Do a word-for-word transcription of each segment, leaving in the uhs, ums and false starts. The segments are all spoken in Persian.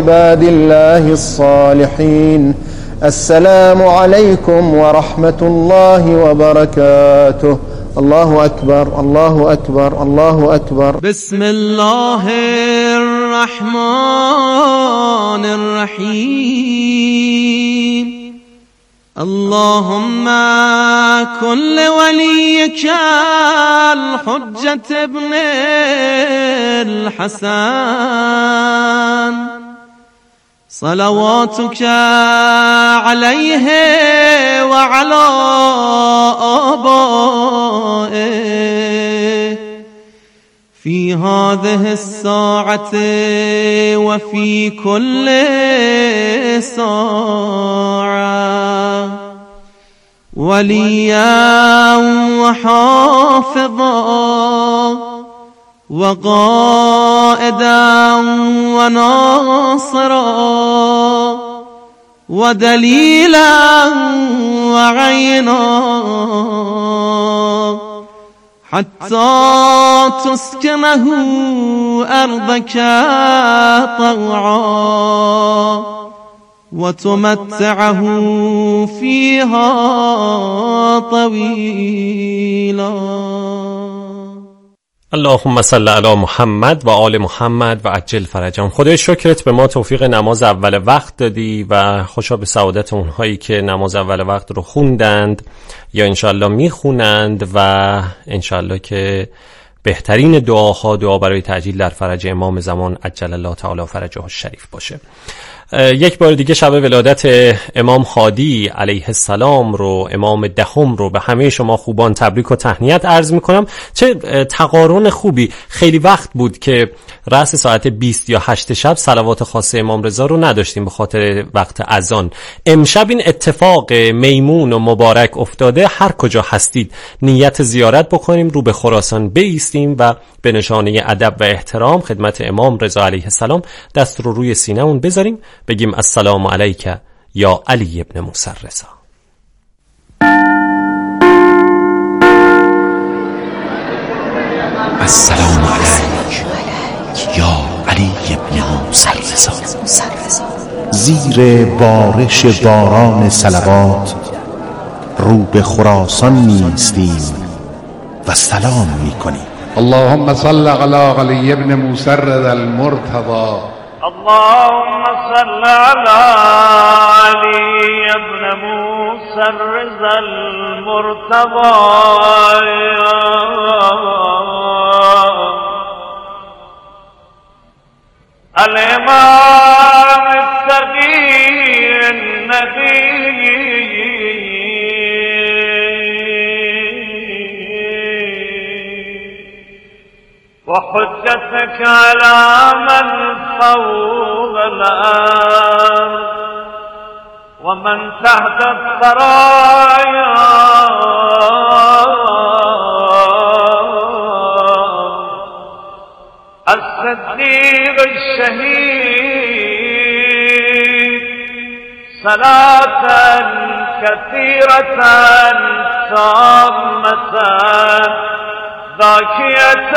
عباد الله الصالحين. السلام عليكم ورحمة الله وبركاته. الله أكبر الله أكبر الله أكبر. بسم الله الرحمن الرحيم. اللهم كن لوليك الحجة ابن الحسن صلواتك عليه وعلى آبائه في هذه الساعة وفي كل ساعة وليا وحافظا وقائدا وناصرا ودليلا وعينا حتى تسكنه أرضك طوعا وتمتعه فيها طويلا. اللهم صل علی محمد و آل محمد و عجل فرجهم. خدای شکرت به ما توفیق نماز اول وقت دادی و خوشا به سعادت اونهایی که نماز اول وقت رو خوندند یا انشالله میخونند و انشالله که بهترین دعاها دعا برای تعجیل در فرج امام زمان عجل الله تعالی فرجه الشریف باشه. یک بار دیگه شب ولادت امام هادی علیه السلام رو، امام دهم رو به همه شما خوبان تبریک و تهنیت عرض میکنم. چه تقارن خوبی. خیلی وقت بود که رأس ساعت بیست یا هشت شب صلوات خاصه امام رضا رو نداشتیم به خاطر وقت اذان. امشب این اتفاق میمون و مبارک افتاده. هر کجا هستید نیت زیارت بکنیم، رو به خراسان بایستیم و به نشانه ادب و احترام خدمت امام رضا علیه السلام دست رو روی سینه‌مون بذاریم، بگیم السلام علیک یا علی ابن موسی رضا. السلام علیک یا علی ابن موسی رضا. زیر بارش باران صلوات رو به خراسان می‌ایستیم و سلام می‌کنیم. اللهم صل علی علی ابن موسی رضا المرتضی. اللهم صل على علي ابن موسى الرضا المرتضى الإمام التقي النبي وحجتك على من فوق الأرض ومن تحت الثرايا الصديق الشهيد صلاة كثيرة تامة ذاكية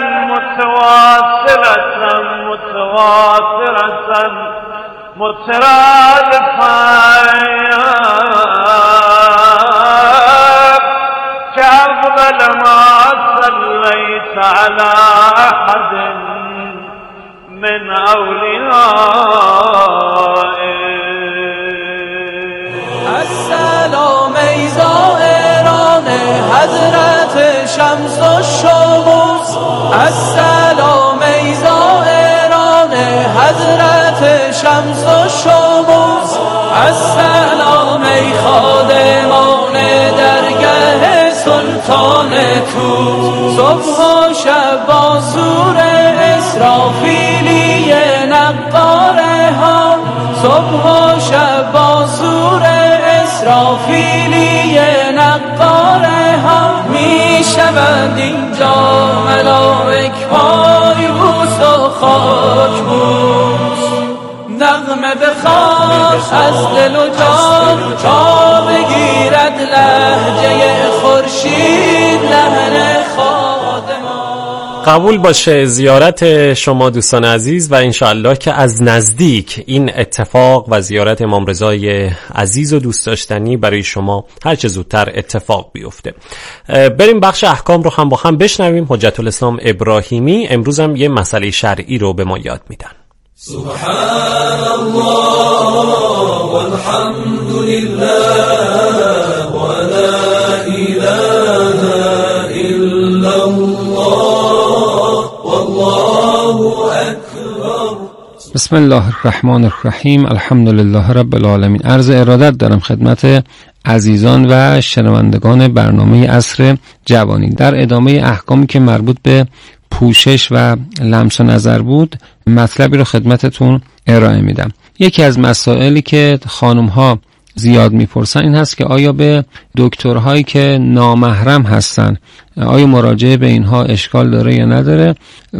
متواصلة متواترة مترادفة كأفضل ما صليت على أحد من أوليائه. السلام ای زائران حضرت شمس الشموس. السلام ای زائران حضرت شمس الشموس. السلام ای خادمان درگاه سلطان توس. صبح و شب با سور اسرافیلی نقاره ها. صبح و شب با سور اسرافیلی نقاره ها. می شوند اینجا ملائک پای بوس و خاک بوس. نغمه بخواد از دل و جان تا بگیرد لهجه خورشید لحن خادمان. قبول باشه زیارت شما دوستان عزیز و انشاءالله که از نزدیک این اتفاق و زیارت امام رضای عزیز و دوست داشتنی برای شما هر چه زودتر اتفاق بیفته. بریم بخش احکام رو هم با هم بشنویم. حجت الاسلام ابراهیمی امروز هم یه مسئله شرعی رو به ما یاد میدن. سبحان الله والحمد لله ولا اله الا الله والله اکبر. بسم الله الرحمن الرحیم. الحمد لله رب العالمین. عرض ارادت دارم خدمت عزیزان و شنوندگان برنامه عصر جوانی. در ادامه احکامی که مربوط به پوشش و لمس و نظر بود مطلبی رو خدمتتون ارائه میدم. یکی از مسائلی که خانم ها زیاد میپرسن این هست که آیا به دکترهایی که نامحرم هستن آیا مراجعه به اینها اشکال داره یا نداره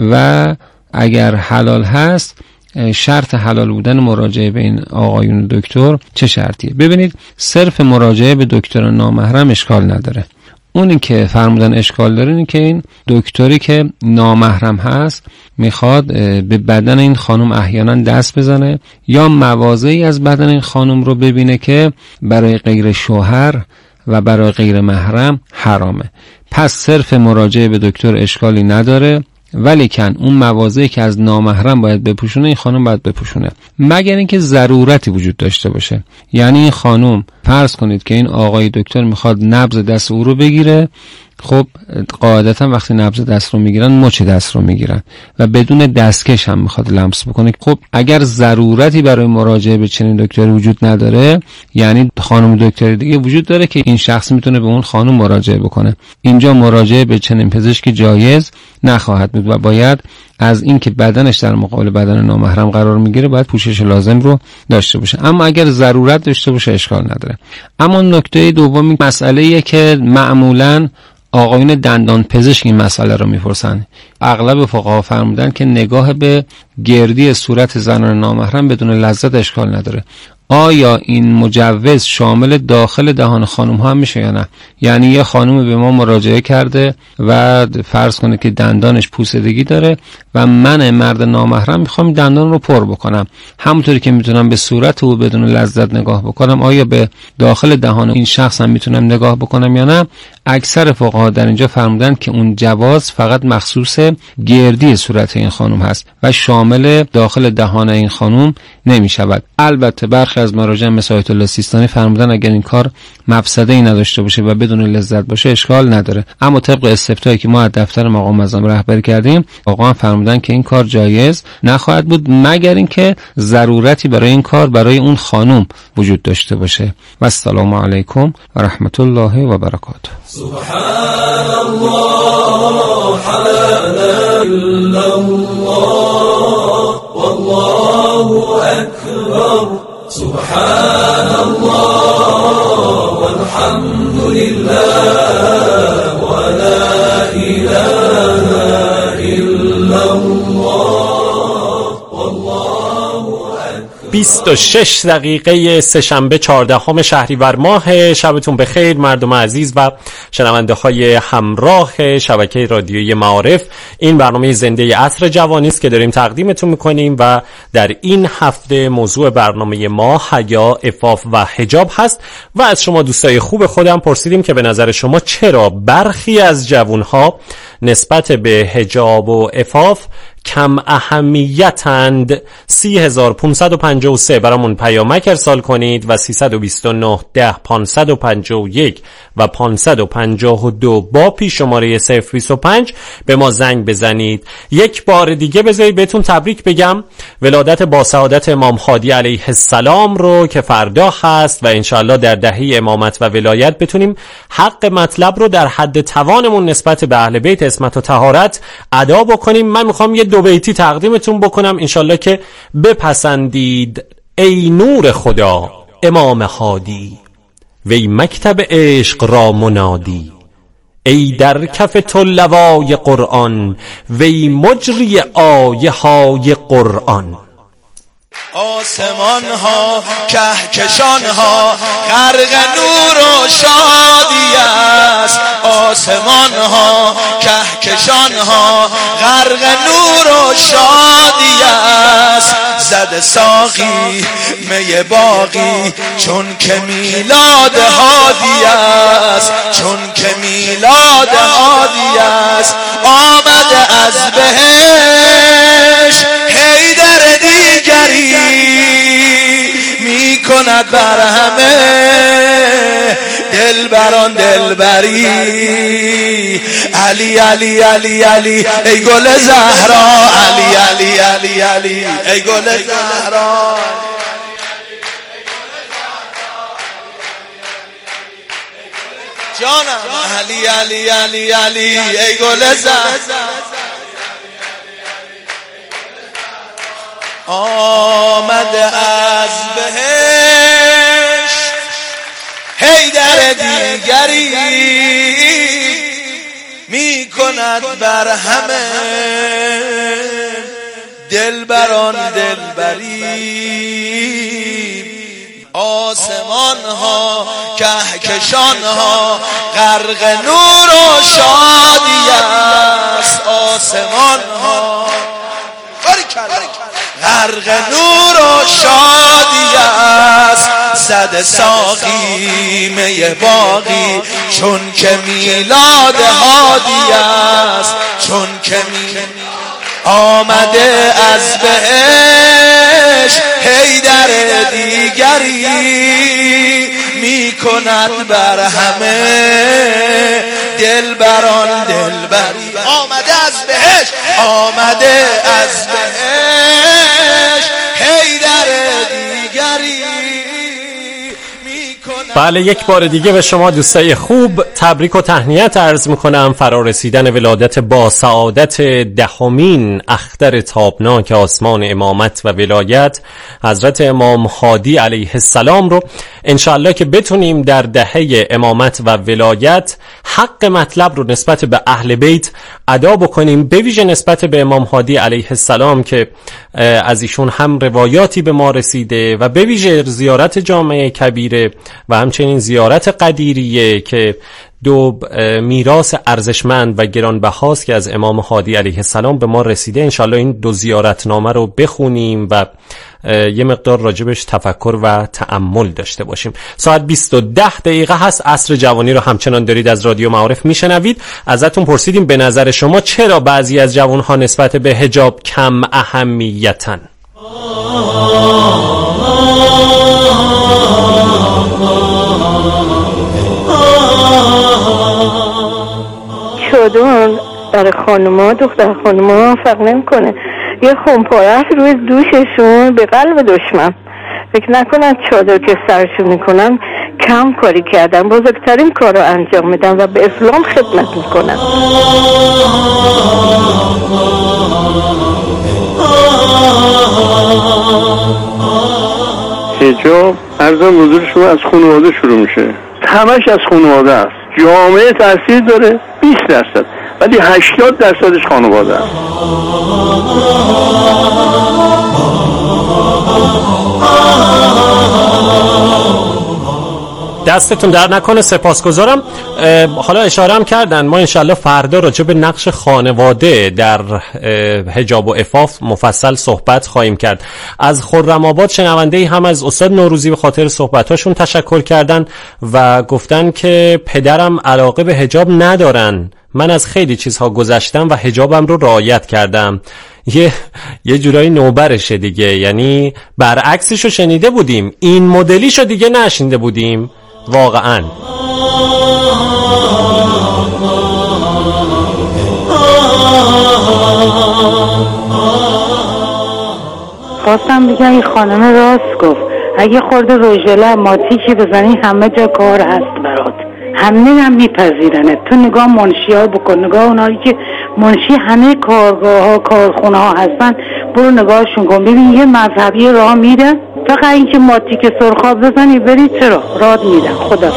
و اگر حلال هست شرط حلال بودن مراجعه به این آقایون دکتر چه شرطیه؟ ببینید صرف مراجعه به دکتر نامحرم اشکال نداره. اونی که فرمودن اشکال داره اینه که این دکتری که نامحرم هست میخواد به بدن این خانم احیانا دست بزنه یا مواضعی از بدن این خانم رو ببینه که برای غیر شوهر و برای غیر محرم حرامه. پس صرف مراجعه به دکتر اشکالی نداره، ولیکن اون مواضعی که از نامحرم باید بپوشونه این خانم باید بپوشونه، مگر اینکه ضرورتی وجود داشته باشه. یعنی این خانم فرض کنید که این آقای دکتر میخواد نبض دست او رو بگیره، خب قاعدتا وقتی نبض دست رو میگیرن مچ دست رو میگیرن و بدون دستکش هم میخواد لمس بکنه. خب اگر ضرورتی برای مراجعه به چنین دکتری وجود نداره، یعنی خانم دکتری دیگه وجود داره که این شخص میتونه به اون خانم مراجعه بکنه، اینجا مراجعه به چنین پزشکی جایز نخواهد بود و باید از این که بدنش در مقابل بدن نامحرم قرار میگیره باید پوشش لازم رو داشته باشه. اما اگر ضرورت داشته باشه اشکال نداره. اما نکته دومی مسئله‌ایه که معمولاً آقایون دندان پزشک این مسئله رو میپرسن. اغلب فقها فرمودن که نگاه به گردی صورت زنان نامحرم بدون لذت اشکال نداره. آیا این مجوز شامل داخل دهان خانم ها هم میشه یا نه؟ یعنی یه خانم به ما مراجعه کرده و فرض کنه که دندانش پوسیدگی داره و من مرد نامحرم میخوام دندان رو پر بکنم، همونطوری که میتونم به صورت او بدون لذت نگاه بکنم آیا به داخل دهان این شخص هم میتونم نگاه بکنم یا نه؟ اکثر فقها در اینجا فرمودن که اون جواز فقط مخصوص گردی صورت این خانم هست و شامل داخل دهان این خانم نمیشود. البته برخی از مراجع مثل آیت الله سیستانی فرمودن اگر این کار مفسده‌ای نداشته باشه و بدون لذت باشه اشکال نداره. اما طبق استفتایی که ما از دفتر مقام معظم رهبری کردیم آقا فرمودن که این کار جایز نخواهد بود مگر اینکه ضرورتی برای این کار برای اون خانم وجود داشته باشه. و السلام علیکم و رحمت الله و برکاته. سبحان الله لا الا الله والله اکبر. سبحان الله والحمد لله ولا اله الا الله والله اکبر. بیست و شش دقیقه سه‌شنبه چهاردهم شهریور ماه. شبتون بخیر مردم عزیز و شنونده های همراه شبکه رادیویی معارف. این برنامه زنده عصر جوانی است که داریم تقدیمتون میکنیم و در این هفته موضوع برنامه ما حیا، عفاف و حجاب هست و از شما دوستای خوب خودم پرسیدیم که به نظر شما چرا برخی از جوانها نسبت به حجاب و عفاف کم اهمیتند. سی هزار پانصد و پنجاه و سه برامون پیامک ارسال کنید و سیصد و بیست و نه ده پانصد و پنجاه و یک و پانصد و پنجاه و دو با پیش شماره صفر بیست و پنج به ما زنگ بزنید. یک بار دیگه بذارید بهتون تبریک بگم ولادت با سعادت امام هادی علیه السلام رو که فردا هست و انشالله در دهه امامت و ولایت بتونیم حق مطلب رو در حد توانمون نسبت به اهل بیت عصمت و طهارت ادا بکنیم. من میخوام یه دو بیتی تقدیمتون بکنم انشالله که بپسندید. ای نور خدا امام هادی، وی مکتب عشق را منادی، ای در کف تو لوای قرآن، وی مجری آیه های قرآن. آسمان ها کهکشان ها غرق نور و شادی است. آسمان ها کهکشان ها غرق نور و شادی است. زد ساقی می باقی چون که میلاد هادی است، چون که میلاد هادی است. آمده از بهشت حیدر دیگری می کند بر همه دلبران دلبری. علی علی علی علی ای گل زهرا، علی علی علی علی ای گل زهرا. جانم علی علی علی علی ای گل زهرا. آمده از بهشت حیدر دیگری می کند بر همه دلبران دلبری. آسمان ها کهکشان ها غرق نور و شادی است. آسمان ها غرق نور و شادی است. صد ساقی می باقی چون که میلاد هادی است، چون که میلاد. آمده از بهشت حیدر دیگری می کند بر همه دلبران دلبری. آمده از بهشت، آمده از بهشت حیدر دیگری. بله، یک بار دیگه به شما دوستای خوب تبریک و تهنیت عرض میکنم. فرارسیدن ولادت با سعادت دهمین اختر تابناک آسمان امامت و ولایت حضرت امام هادی علیه السلام رو انشاءالله که بتونیم در دهه امامت و ولایت حق مطلب رو نسبت به اهل بیت ادا بکنیم، به ویژه نسبت به امام هادی علیه السلام که از ایشون هم روایاتی به ما رسیده و به ویژه زیارت جامع کبیره و همچنین زیارت قدیریه که دو میراث ارزشمند و گرانبهاست که از امام هادی علیه السلام به ما رسیده. انشالله این دو زیارتنامه رو بخونیم و یه مقدار راجبش تفکر و تأمل داشته باشیم. ساعت بیست و ده دقیقه هست. عصر جوانی رو همچنان دارید از رادیو معارف میشنوید. ازتون پرسیدیم به نظر شما چرا بعضی از جوانها نسبت به حجاب کم اهمیتن؟ چادر برای خانوما، دختر خانوما فرق نمیکنه. یه خونپاره روی دوششون به قلب دشمن. فکر نکنن چادر که سرشون میکنن کم کاری کردن، بزرگترین کار رو انجام میدن و به اسلام خدمت میکنن. حجاب عرضم حضور شما از خانواده شروع میشه، همش از خانواده است. جامعه تاثیر داره بیست درصد، ولی هشتاد درصدش خانواده است. دستتون در نکنه، سپاسگزارم. حالا اشاره هم کردن، ما انشالله فردا راجع به نقش خانواده در حجاب و عفاف مفصل صحبت خواهیم کرد. از خرم آباد شنونده‌ای هم از استاد نوروزی به خاطر صحبتاشون تشکر کردن و گفتن که پدرم علاقه به حجاب ندارن، من از خیلی چیزها گذشتم و حجابم رو رعایت کردم. یه یه جورایی نوبرشه دیگه، یعنی برعکسشو شنیده بودیم، این مدلیشو دیگه نشنیده بودیم واقعا. خواستم بگم این خانم راست گفت، اگه خورده روژله ماتیکی بزنی همه جا کار هست برات، همه هم میپذیرنه. تو نگاه منشی ها بکن، نگاه اونایی که منشی همه کارگاه ها کارخونه ها هستن، برو نگاهشون کن ببین یه مذهبی راه میره، فقط اینکه ماتیک سرخاب بزنی بری چرا راد میدن. خدا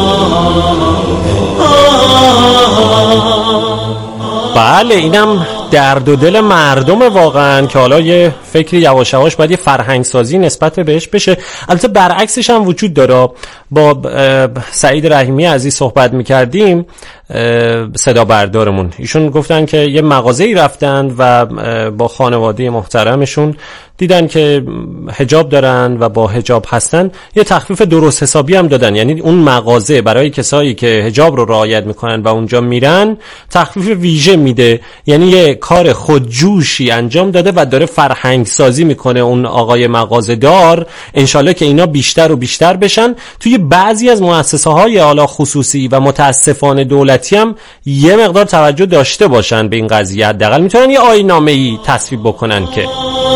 بله، اینم درد و دل مردم واقعا که حالا یه فکری یواش یواش باید یه فرهنگ سازی نسبت بهش بشه. البته برعکسش هم وجود داره. با سعید رحیمی عزیز صحبت میکردیم، صدا بردارمون، ایشون گفتن که یه مغازه‌ای رفتن و با خانواده محترمشون دیدن که حجاب دارن و با حجاب هستن، یه تخفیف درست حسابی هم دادن. یعنی اون مغازه برای کسایی که حجاب رو رعایت میکنن و اونجا میرن تخفیف ویژه میده. یعنی یه کار خودجوشی انجام داده و داره فرهنگ سازی میکنه اون آقای مغازه دار. انشالله که اینا بیشتر و بیشتر بشن. توی بعضی از مؤسسه های حالا خصوصی و متاسفانه دولتی هم یه مقدار توجه داشته باشن به این قضیه. حداقل میتونن یه آیین‌نامه‌ای تصویب بکنن که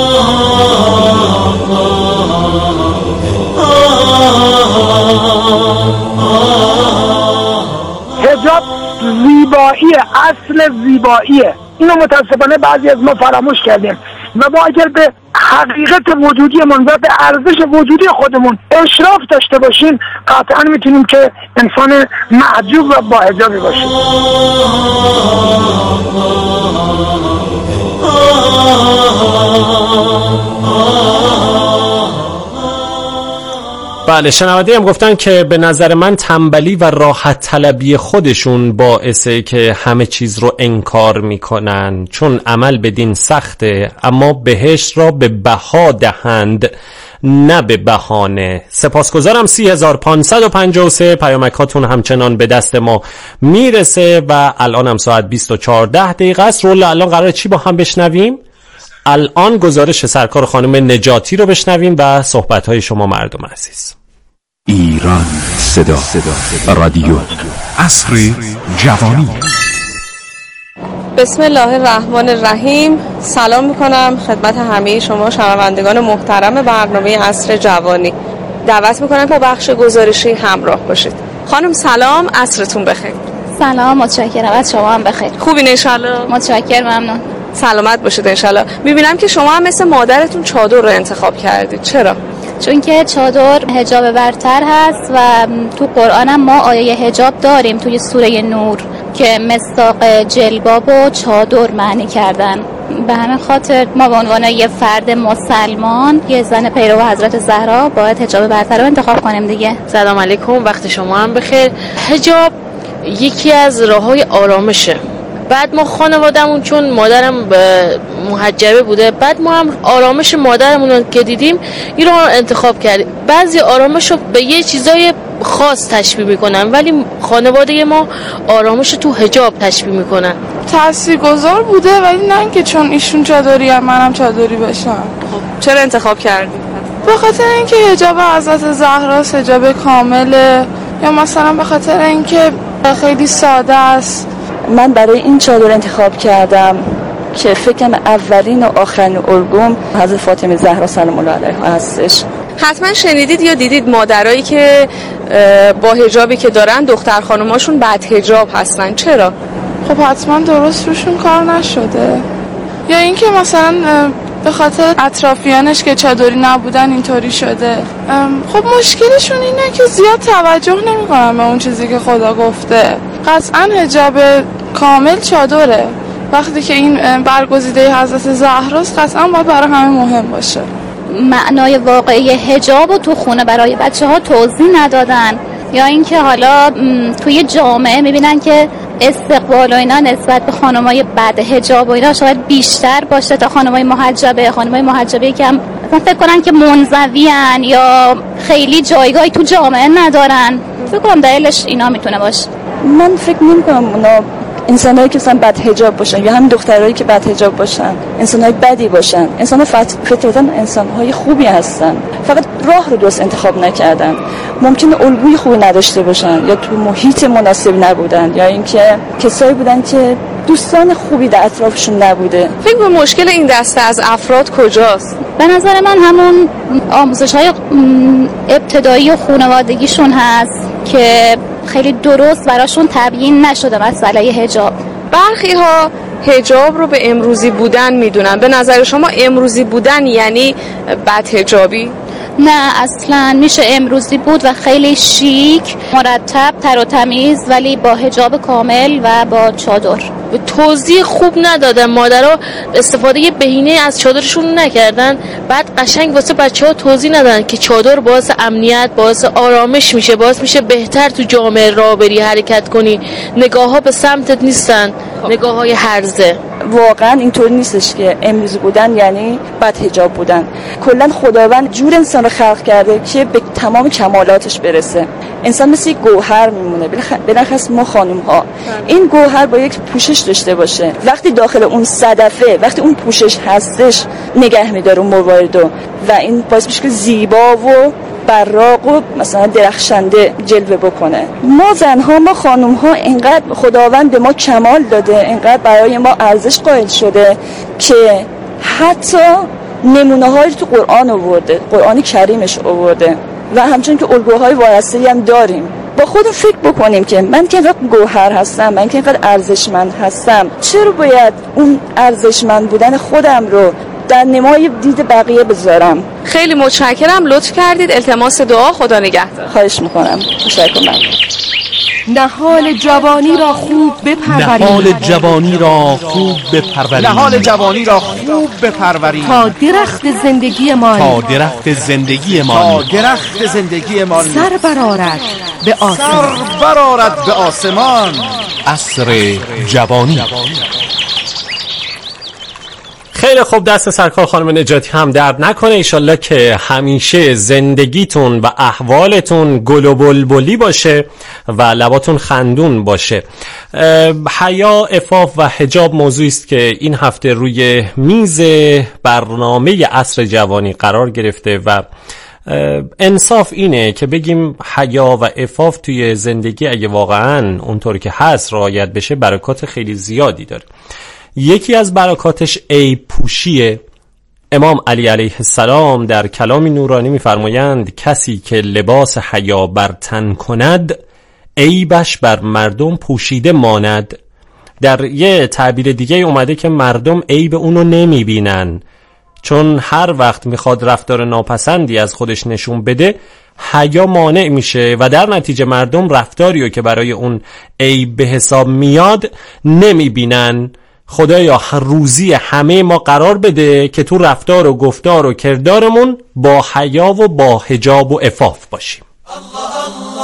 حجاب زیبایی، اصل زیباییه. اینو متاسفانه بعضی از ما فراموش کردیم و ما اگر به حقیقت وجودیمون و به ارزش وجودی خودمون اشراف داشته باشیم قطعا میتونیم که انسان محجوب و با حجابی باشیم. بله، شنونده هم گفتن که به نظر من تنبلی و راحت طلبی خودشون باعثه که همه چیز رو انکار میکنن، چون عمل به دین سخته اما بهشت را به بها دهند نه به بهانه. سپاسگزارم. سی هزار و پانصد و پنجاه و سه پیامکاتون همچنان به دست ما میرسه و الان هم ساعت بیست و چهارده دقیقه است. رول الان قراره چی با هم بشنویم؟ الان گزارش سرکار خانم نجاتی رو بشنویم و صحبت‌های شما مردم عزیز. ایران صدا, صدا. رادیو عصر جوانی. بسم الله الرحمن الرحیم. سلام میکنم خدمت همه شما شنوندگان محترم برنامه عصر جوانی. دعوت میکنم با بخش گزارشی همراه باشید. خانم سلام، عصرتون بخیر. سلام، متشکرم. از شما هم بخیر. خوبین انشالله؟ متشکرم، ممنون. سلامت باشید انشالله. میبینم که شما هم مثل مادرتون چادر رو انتخاب کردید. چرا؟ چون که چادر حجاب برتر هست و تو قرآن هم ما آیه حجاب داریم توی سوره نور که مصداق جلباب و چادر معنی کردن. به همین خاطر ما به عنوان یه فرد مسلمان، یه زن پیرو حضرت زهرا، باید حجاب برتر رو انتخاب کنیم دیگه. سلام علیکم، وقت شما هم بخیر. حجاب یکی از راه‌های آرامشه. بعد ما خانواده‌مون چون مادرم محجبه بوده، بعد ما هم آرامش مادرمون رو که دیدیم این رو انتخاب کردیم. بعضی آرامش رو به یه چیزای خاص تشبیه میکنن ولی خانواده ما آرامش تو حجاب تشبیه میکنن. تاثیرگذار بوده ولی نه که چون ایشون چادری هم منم چادری بشم. خب چرا انتخاب کردید؟ به خاطر اینکه حجاب حضرت زهرا حجاب کامله، یا مثلا به خاطر اینکه خیلی ساده است. من برای این چادر انتخاب کردم که فکرم اولین و آخرین الگوم حضرت فاطمه زهرا سلام الله علیها هستش. حتما شنیدید یا دیدید مادرایی که با حجابی که دارن دختر خانوماشون بد حجاب هستن. چرا؟ خب حتما درست روشون کار نشده، یا اینکه مثلا به خاطر اطرافیانش که چادری نبودن اینطوری شده. خب مشکلشون اینه که زیاد توجه نمی‌کنن به اون چیزی که خدا گفته. قطعا حجاب کامل چادره. وقتی که این برگزیده حضرت زهراست قطعا باید برای همه مهم باشه. معنای واقعی حجاب رو تو خونه برای بچه‌ها توضیح ندادن، یا اینکه حالا توی جامعه می‌بینن که استقبال و اینا نسبت به خانمای بد حجاب و اینا شاید بیشتر باشه تا خانمای محجبه. خانمای محجبه که هم مثلا فکر کنن که منزوی ان یا خیلی جایگاهی تو جامعه ندارن. فکر کنم دلیلش اینا میتونه باشه. من فکر نمی‌کنم اونا انسانایی که مثلا بد حجاب باشن یا هم دخترایی که بد حجاب باشن انسانای بدی باشن. انسان فطرتاً انسانهای خوبی هستن، فقط راه رو درست انتخاب نکردن. ممکنه الگوی خوبی نداشته باشن یا تو محیط مناسب نبودن، یا اینکه کسایی بودن که دوستان خوبی در اطرافشون نبوده. فکر به مشکل این دسته از افراد کجاست؟ به نظر من همون آموزش‌های ابتدایی و خانوادگیشون هست که خیلی درست براشون تبیین نشده مسئله حجاب. برخی ها حجاب رو به امروزی بودن میدونن. به نظر شما امروزی بودن یعنی بد حجابی؟ نه اصلا میشه امروزی بود و خیلی شیک، مرتب، تر و تمیز، ولی با حجاب کامل و با چادر. توضیح خوب ندادن، مادرها استفاده بهینه از چادرشون نکردن، بعد قشنگ واسه بچه‌ها توضیح ندادن که چادر باعث امنیت، باعث آرامش میشه، باعث میشه بهتر تو جامعه راه بری، حرکت کنی، نگاه‌ها به سمتت نیستن، نگاه‌های هرزه. واقعا اینطور نیستش که امروزی بودن یعنی بد حجاب بودن. کلا خداوند جور انسان رو خلق کرده که به تمام کمالاتش برسه. انسان مثل یک گوهر میمونه، بالاخص ما خانم ها این گوهر با یک پوشش داشته باشه، وقتی داخل اون صدفه، وقتی اون پوشش هستش نگه میداره اون موارد و این باعث میشه که زیبا و براق و مثلا درخشنده جلوه بکنه. ما زنها، ما خانم ها اینقدر خداوند به ما کمال داده، اینقدر برای ما ارزش قائل شده که حتی نمونه هایی تو قرآن آورده، قرآن کریمش آورده و همچنین که الگوهای وارثه‌ای هم داریم. با خودم فکر بکنیم که من که اینقدر گوهر هستم، من که اینقدر ارزشمند هستم، چرا باید اون ارزشمند بودن خودم رو در نمای دید بقیه بذارم؟ خیلی متشکرم، لطف کردید. التماس دعا، خدا نگهدار. خواهش میکنم. تشکر. نهال جوانی را خوب بپرورید. نهال جوانی را خوب بپرورید. نهال جوانی را خوب بپرورید. تا درخت زندگی ما تا درخت زندگی ما تا درخت زندگی ما سر برآرد به آسمان. سر برآرد به آسمان. عصر جوانی. خیلی خوب، دست سرکار خانم نجاتی هم درد نکنه. ایشالله که همیشه زندگیتون و احوالتون گل و بلبلی باشه و لباتون خندون باشه. حیا، عفاف و حجاب موضوعی است که این هفته روی میز برنامه عصر جوانی قرار گرفته و انصاف اینه که بگیم حیا و عفاف توی زندگی اگه واقعا اونطور که هست رعایت بشه برکات خیلی زیادی داره. یکی از برکاتش عیب پوشیه. امام علی علیه السلام در کلامی نورانی می‌فرمایند کسی که لباس حیا بر تن کند عیبش بر مردم پوشیده ماند. در یه تعبیر دیگه اومده که مردم عیب اونو نمیبینن، چون هر وقت میخواد رفتار ناپسندی از خودش نشون بده حیا مانع میشه و در نتیجه مردم رفتاریو که برای اون عیب به حساب میاد نمیبینن. خدایا روزی همه ما قرار بده که تو رفتار و گفتار و کردارمون با حیا و با حجاب و عفاف باشیم. الله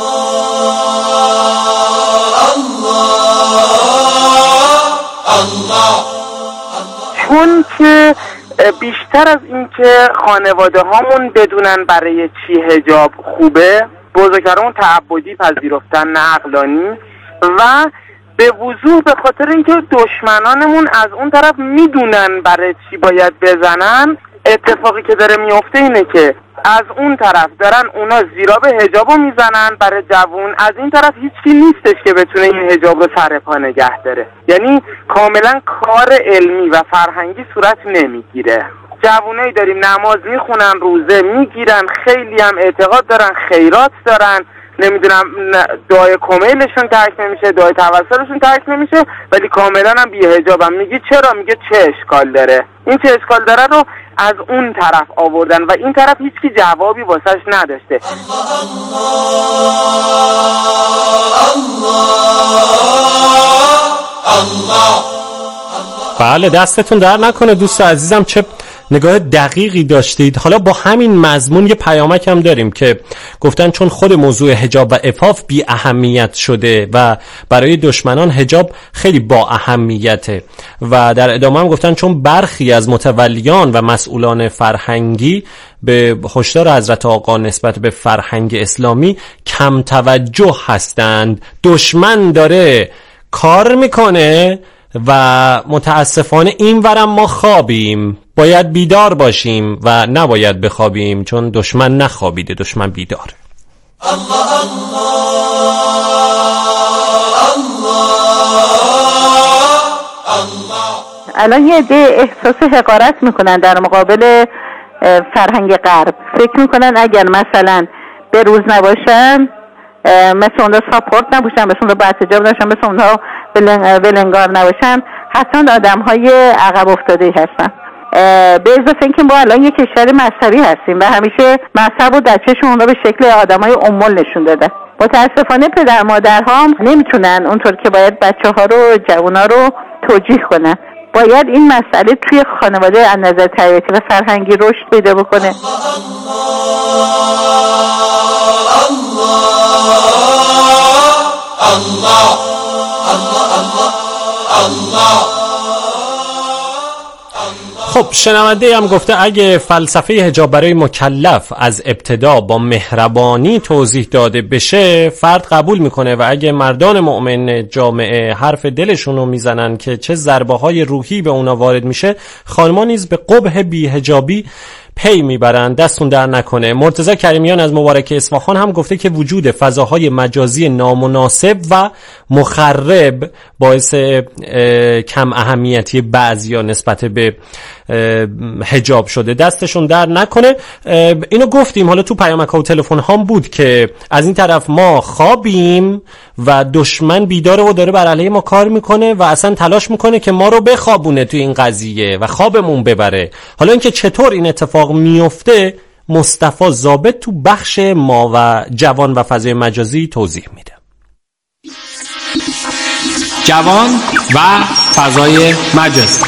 الله الله. چون که بیشتر از این که خانواده هامون بدونن برای چی حجاب خوبه، بزرگترمون تعبدی پذیرفتن نه عقلانی و به وضوح به خاطر اینکه دشمنانمون از اون طرف میدونن برای چی باید بزنن. اتفاقی که داره میفته اینه که از اون طرف دارن اونا زیرا به حجابو میزنن برای جوون، از این طرف هیچی نیستش که بتونه این حجاب رو سر پا نگه داره. یعنی کاملا کار علمی و فرهنگی صورت نمیگیره. جوونایی داریم نماز میخونن، روزه میگیرن، خیلی هم اعتقاد دارن، خیرات دارن، نمیدونم دعای کمیلشون ترک نمیشه، دعای توسلشون ترک نمیشه، ولی کاملا هم بی حجابم. میگی چرا؟ میگه چه اشکال داره؟ این چه اشکال داره رو از اون طرف آوردن و این طرف هیچکی جوابی واسش نداشته. الله الله الله. بله، دستتون در نکنه دوست عزیزم، چه نگاه دقیقی داشتید. حالا با همین مضمون یه پیامک هم داریم که گفتن چون خود موضوع حجاب و عفاف بی اهمیت شده و برای دشمنان حجاب خیلی با اهمیته و در ادامه هم گفتن چون برخی از متولیان و مسئولان فرهنگی به هشدار حضرت آقا نسبت به فرهنگ اسلامی کم توجه هستند، دشمن داره کار میکنه و متاسفانه این ورم ما خوابیم، باید بیدار باشیم و نباید بخوابیم، چون دشمن نخوابیده، دشمن بیداره. الله الله. الان یه عده احساس حقارت میکنن در مقابل فرهنگ غرب. فکر میکنن اگر مثلا به روز نباشن، مثل اونها ساپورت نباشن، مثل اونها با حجاب نباشن، مثل اونها ولنگار نباشن، حتما آدم های عقب افتاده هستن. به اضافه اینکه ما الان یک کشور مذهبی هستیم و همیشه مذهب و در چشم اونا به شکل آدمای امول نشون دادن. متاسفانه پدر مادرها نمیتونن اونطور که باید بچه‌ها رو جوونا رو توجیه کنن. باید این مسئله توی خانواده از نظر تربیتی و فرهنگی رشد پیدا بکنه. الله الله الله الله الله. خب شنونده هم گفته اگه فلسفه حجاب برای مکلف از ابتدا با مهربانی توضیح داده بشه فرد قبول میکنه و اگه مردان مؤمن جامعه حرف دلشون رو میزنن که چه ضربه های روحی به اونا وارد میشه، خانمان نیز به قبح بی‌حجابی پی میبرن. دستون در نکنه. مرتضی کریمیان از مبارک اصفهان هم گفته که وجود فضاهای مجازی نامناسب و مخرب باعث کم اهمیتی بعضیا نسبت به حجاب شده. دستشون در نکنه. اینو گفتیم، حالا تو پیامک و تلفن هم بود که از این طرف ما خوابیم و دشمن بیداره و داره بر علیه ما کار میکنه و اصلا تلاش میکنه که ما رو بخوابونه تو این قضیه و خوابمون ببره. حالا اینکه چطور این اتفاق میفته مصطفی ضابط تو بخش ما و جوان و فضای مجازی توضیح میده. جوان و فضای مجازی.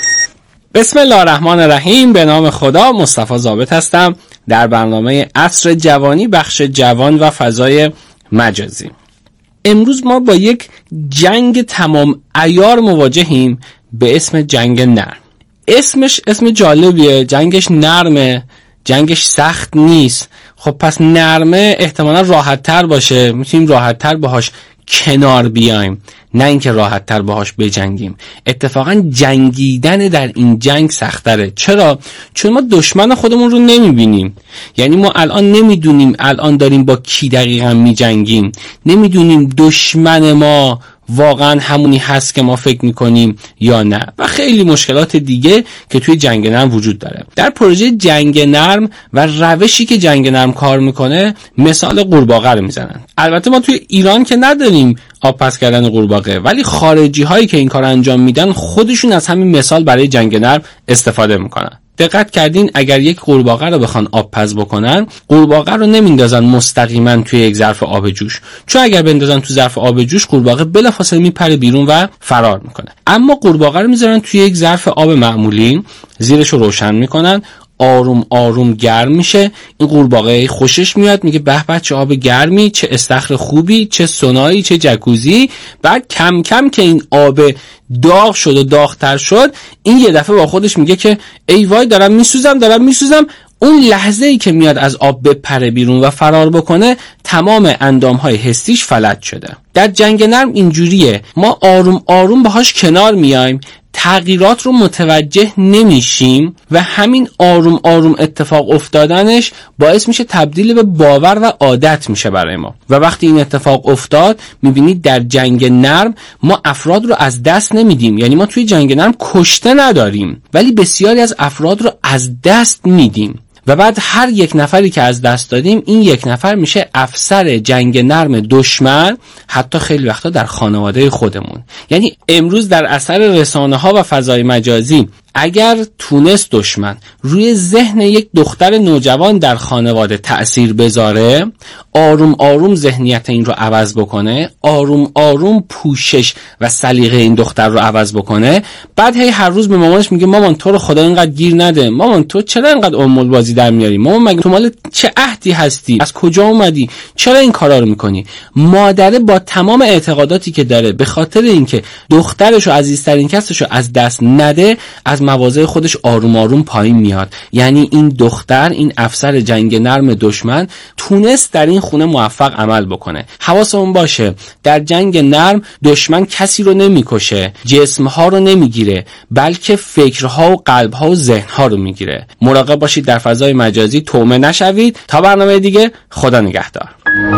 بسم الله الرحمن الرحیم. به نام خدا. مصطفی ضابط هستم در برنامه عصر جوانی بخش جوان و فضای مجازی. امروز ما با یک جنگ تمام عیار مواجهیم به اسم جنگ نرم. اسمش اسم جالبیه، جنگش نرمه، جنگش سخت نیست. خب پس نرمه احتمالا راحت تر باشه، میتونیم راحت تر باهاش کنار بیایم، نه اینکه راحت تر باهاش بجنگیم. اتفاقا جنگیدن در این جنگ سختره. چرا؟ چون ما دشمن خودمون رو نمیبینیم. یعنی ما الان نمیدونیم الان داریم با کی دقیقا میجنگیم، نمیدونیم دشمن ما واقعا همونی هست که ما فکر میکنیم یا نه، و خیلی مشکلات دیگه که توی جنگ نرم وجود داره. در پروژه جنگ نرم و روشی که جنگ نرم کار میکنه مثال قورباغه رو میزنن. البته ما توی ایران که نداریم آب پس کردن قورباغه، ولی خارجی هایی که این کار انجام میدن خودشون از همین مثال برای جنگ نرم استفاده میکنن. دقت کردین اگر یک قورباغه رو بخوان آب پز بکنن، قورباغه رو نمیندازن مستقیما توی یک ظرف آب جوش، چون اگر بندازن تو ظرف آب جوش قورباغه بلافاصله میپره بیرون و فرار میکنه. اما قورباغه رو میذارن توی یک ظرف آب معمولی، زیرش رو روشن میکنن، آروم آروم گرم میشه. این قورباغه خوشش میاد، میگه به به چه آب گرمی، چه استخر خوبی، چه سونایی، چه جکوزی. بعد کم کم که این آب داغ شد و داغتر شد، این یه دفعه با خودش میگه که ای وای دارم میسوزم دارم میسوزم. اون لحظه ای که میاد از آب بپره بیرون و فرار بکنه، تمام اندامهای حسیش فلج شده. در جنگ نرم اینجوریه، ما آروم آروم باهاش کنار میایم، تغییرات رو متوجه نمیشیم و همین آروم آروم اتفاق افتادنش باعث میشه تبدیل به باور و عادت میشه برای ما. و وقتی این اتفاق افتاد، میبینید در جنگ نرم ما افراد رو از دست نمیدیم. یعنی ما توی جنگ نرم کشته نداریم، ولی بسیاری از افراد رو از دست میدیم. و بعد هر یک نفری که از دست دادیم، این یک نفر میشه افسر جنگ نرم دشمن، حتی خیلی وقتا در خانواده خودمون. یعنی امروز در اثر رسانه ها و فضای مجازی اگر تونست دشمن روی ذهن یک دختر نوجوان در خانواده تأثیر بذاره، آروم آروم ذهنیت این رو عوض بکنه، آروم آروم پوشش و سلیقه این دختر رو عوض بکنه، بعد هی هر روز به مامانش میگه مامان تو رو خدا اینقدر گیر نده، مامان تو چرا اینقدر امول بازی در میاری، مامان مگه تو مال چه عهدی هستی، از کجا اومدی، چرا این کارا رو میکنی. مادره با تمام اعتقاداتی که داره به خاطر اینکه دخترش و عزیزترین کسش رو از دست نده، از مواضع خودش آروم آروم پایین میاد. یعنی این دختر، این افسر جنگ نرم دشمن، تونست در این خونه موفق عمل بکنه. حواسمون باشه در جنگ نرم دشمن کسی رو نمیکشه، جسمها رو نمیگیره، بلکه فکرها و قلبها و ذهنها رو میگیره. مراقب باشید در فضای مجازی تومه نشوید. تا برنامه دیگه، خدا نگهدار.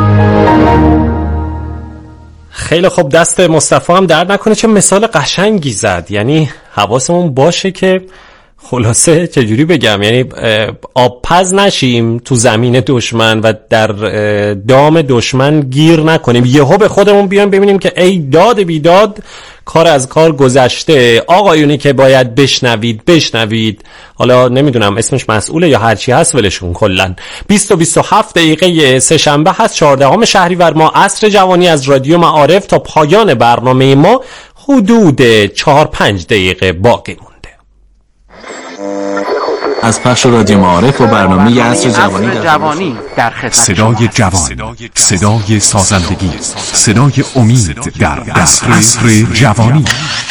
خیلی خوب، دست مصطفی هم درد نکنه، چه مثال قشنگی زد. یعنی حواسمون باشه که خلاصه چجوری بگم، یعنی آبپز نشیم تو زمین دشمن و در دام دشمن گیر نکنیم، یهو به خودمون بیایم ببینیم که ای داد بیداد کار از کار گذشته. آقایونی که باید بشنوید بشنوید، حالا نمیدونم اسمش مسئوله یا هرچی هست ولشون. کلن بیست و بیست و هفت دقیقه سه شنبه هست چهاردهم شهریور ماه، عصر جوانی از رادیو معارف. تا پایان برنامه ما حدود چهار پنج دقیقه باقی مونده. از پخش رادیو معارف و برنامه عصر جوانی, جوانی در خدمت صدای جوان، صدای سازندگی، صدای امید در عصر جوانی.